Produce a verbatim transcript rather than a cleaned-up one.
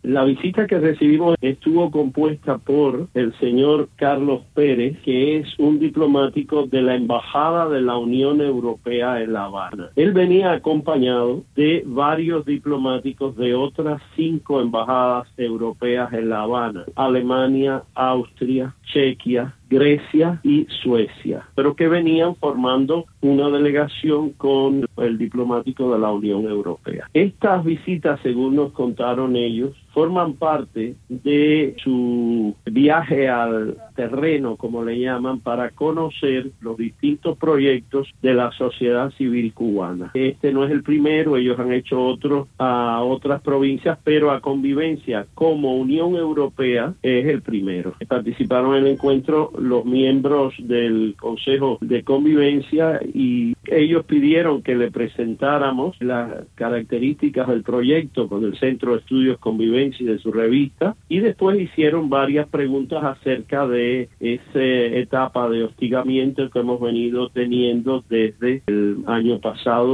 La visita que recibimos estuvo compuesta por el señor Carlos Pérez, que es un diplomático de la Embajada de la Unión Europea en La Habana. Él venía acompañado de varios diplomáticos de otras cinco embajadas europeas en La Habana: Alemania, Austria, Chequia, Grecia y Suecia, pero que venían formando una delegación con el diplomático de la Unión Europea. Estas visitas, según nos contaron ellos, forman parte de su viaje al terreno, como le llaman, para conocer los distintos proyectos de la sociedad civil cubana. Este no es el primero, ellos han hecho otros a otras provincias, pero a Convivencia como Unión Europea es el primero. Participaron en el encuentro los miembros del Consejo de Convivencia y ellos pidieron que le presentáramos las características del proyecto con el Centro de Estudios Convivencia y de su revista, y después hicieron varias preguntas acerca de esa etapa de hostigamiento que hemos venido teniendo desde el año pasado.